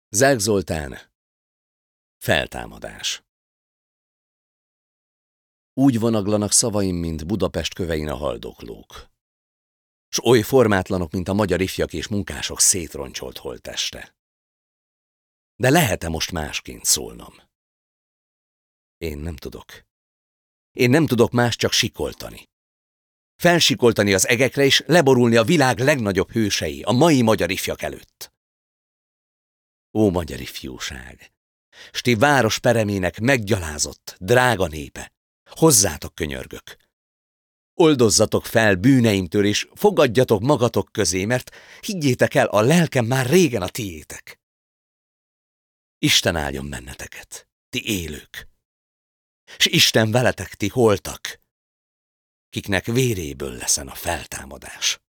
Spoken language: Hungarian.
Zelk Zoltán, feltámadás. Úgy vonaglanak szavaim, mint Budapest kövein a haldoklók, s oly formátlanok, mint a magyar ifjak és munkások szétroncsolt holtteste. De lehet-e most másként szólnom? Én nem tudok. Én nem tudok más, csak sikoltani. Felsikoltani az egekre, és leborulni a világ legnagyobb hősei, a mai magyar ifjak előtt. Ó, magyar ifjúság! S ti város peremének meggyalázott, drága népe! Hozzátok, könyörgök! Oldozzatok fel bűneimtől, és fogadjatok magatok közé, mert higgyétek el, a lelkem már régen a tiétek. Isten áldjon benneteket, ti élők! S Isten veletek, ti holtak, kiknek véréből leszen a feltámadás.